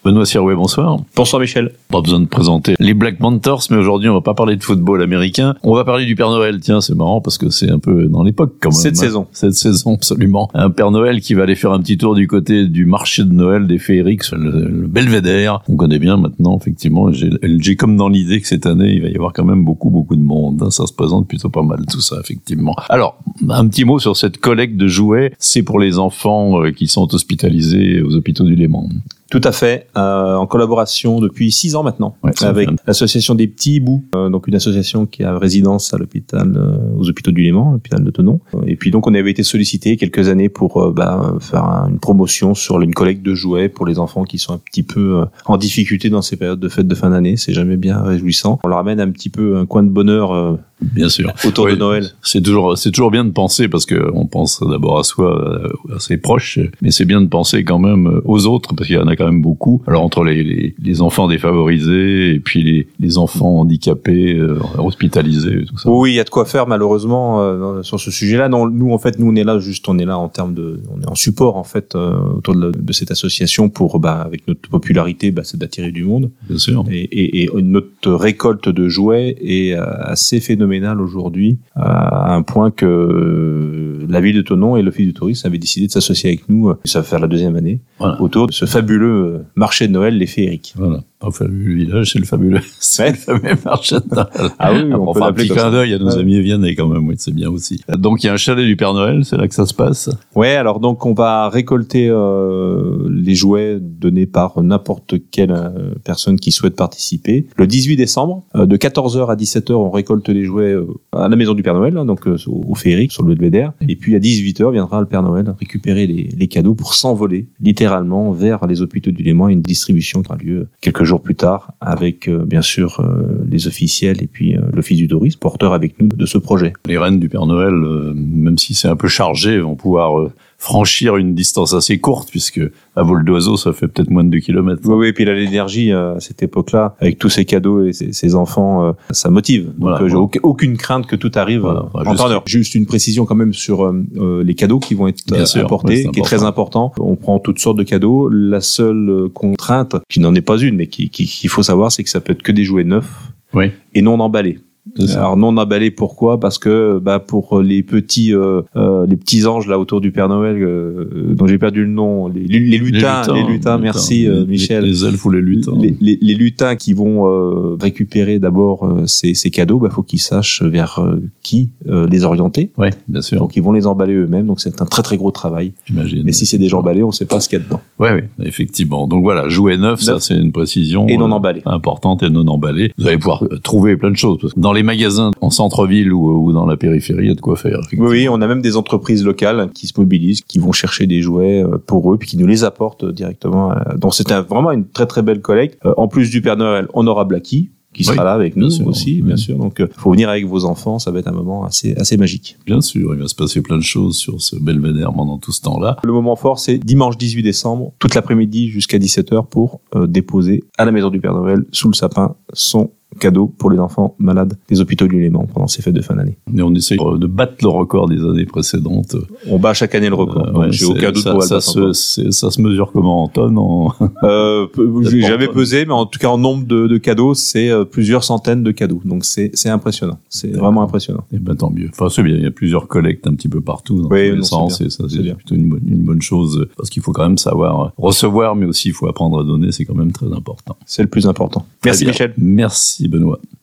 Benoît Sirouet, bonsoir. Bonsoir Michel. Pas besoin de présenter les Black Panthers, mais aujourd'hui on va pas parler de football américain. On va parler du Père Noël. Tiens, c'est marrant parce que c'est un peu dans l'époque quand même. Cette saison, absolument. Un Père Noël qui va aller faire un petit tour du côté du marché de Noël des Féeriques, le Belvédère. On connaît bien maintenant, effectivement. J'ai comme dans l'idée que cette année, il va y avoir quand même beaucoup de monde. Ça se présente plutôt pas mal tout ça, effectivement. Alors, un petit mot sur cette collecte de jouets. C'est pour les enfants qui sont hospitalisés aux hôpitaux du Léman. Tout à fait, en collaboration depuis 6 ans maintenant, avec l'association des Petits Hiboux, donc une association qui a résidence à l'hôpital, aux hôpitaux du Léman, l'hôpital de Thonon. Et puis donc on avait été sollicité quelques années pour faire une promotion sur une collecte de jouets pour les enfants qui sont un petit peu en difficulté dans ces périodes de fêtes de fin d'année. C'est jamais bien réjouissant. On leur amène un petit peu un coin de bonheur. Bien sûr. Autour de Noël. C'est toujours bien de penser, parce que on pense d'abord à soi, à ses proches, mais c'est bien de penser quand même aux autres, parce qu'il y en a quand même beaucoup. Alors entre les enfants défavorisés et puis les enfants handicapés, hospitalisés, tout ça. Oui, il y a de quoi faire malheureusement sur ce sujet-là. Non, nous on est là en termes on est en support en fait autour de cette association pour avec notre popularité, c'est d'attirer du monde. Bien sûr. Et notre récolte de jouets est assez phénoménale aujourd'hui, à un point que la ville de Thonon et l'Office du tourisme avaient décidé de s'associer avec nous, ça va faire la 2e année, autour de ce fabuleux marché de Noël, les Féeriques. Voilà. Pas le fabuleux village, c'est le fabuleux marché de Noël. Ah oui, on peut un petit clin d'œil à nos amis viennais quand même, oui, c'est bien aussi. Donc il y a un chalet du Père Noël, c'est là que ça se passe. Ouais, alors donc on va récolter les jouets donnés par n'importe quelle personne qui souhaite participer. Le 18 décembre, de 14h à 17h, on récolte les jouets à la maison du Père Noël, donc au Féerique, sur le Belvédère. Et puis à 18h viendra le Père Noël récupérer les cadeaux pour s'envoler littéralement vers les hôpitaux du Léman. Une distribution qui aura lieu quelques jours plus tard avec bien sûr les officiels et puis l'Office du tourisme, porteur avec nous de ce projet. Les reines du Père Noël, même si c'est un peu chargé, vont pouvoir franchir une distance assez courte, puisque à vol d'oiseau, ça fait peut-être moins de 2 kilomètres. Oui, et puis là, l'énergie, à cette époque-là, avec tous ces cadeaux et ces enfants, ça motive. Donc, j'ai aucune crainte que tout arrive en temps d'heure. Juste une précision quand même sur les cadeaux qui vont être apportés, qui est très important. On prend toutes sortes de cadeaux. La seule contrainte, qui n'en est pas une, mais qu'il faut savoir, c'est que ça peut être que des jouets neufs et non emballés. Alors non emballé, pourquoi ? Parce que pour les petits anges là autour du Père Noël dont j'ai perdu le nom, les lutins, merci Michel. Les elfes ou les lutins. Les lutins qui vont récupérer d'abord ces cadeaux, faut qu'ils sachent vers qui les orienter. Ouais, bien sûr. Donc ils vont les emballer eux-mêmes, donc c'est un très très gros travail. J'imagine. Mais si c'est déjà emballé, on sait pas ce qu'il y a dedans. Ouais, effectivement. Donc voilà, jouets neufs, ça c'est une précision et non emballé. Importante, et non emballé. Vous allez pouvoir trouver plein de choses. Dans les magasins en centre-ville ou dans la périphérie, il y a de quoi faire. Oui, on a même des entreprises locales qui se mobilisent, qui vont chercher des jouets pour eux, puis qui nous les apportent directement. Donc c'est vraiment une très très belle collecte. En plus du Père Noël, on aura Blacky, qui sera là avec nous aussi, bien sûr. Donc, faut venir avec vos enfants, ça va être un moment assez magique. Bien sûr, il va se passer plein de choses sur ce Belvédère pendant tout ce temps-là. Le moment fort, c'est dimanche 18 décembre, toute l'après-midi jusqu'à 17h pour déposer à la maison du Père Noël, sous le sapin, son cadeau pour les enfants malades des hôpitaux du Léman pendant ces fêtes de fin d'année. Et on essaie de battre le record des années précédentes. On bat chaque année le record. J'ai aucun doute pour ça se mesure comment en tonnes j'ai jamais pesé, mais en tout cas en nombre de cadeaux, c'est plusieurs centaines de cadeaux. Donc c'est impressionnant. C'est vraiment impressionnant. Et tant mieux. Enfin c'est bien. Il y a plusieurs collectes un petit peu partout. C'est plutôt une bonne chose, parce qu'il faut quand même savoir recevoir, mais aussi il faut apprendre à donner. C'est quand même très important. C'est le plus important. Merci Michel. Merci Benoît.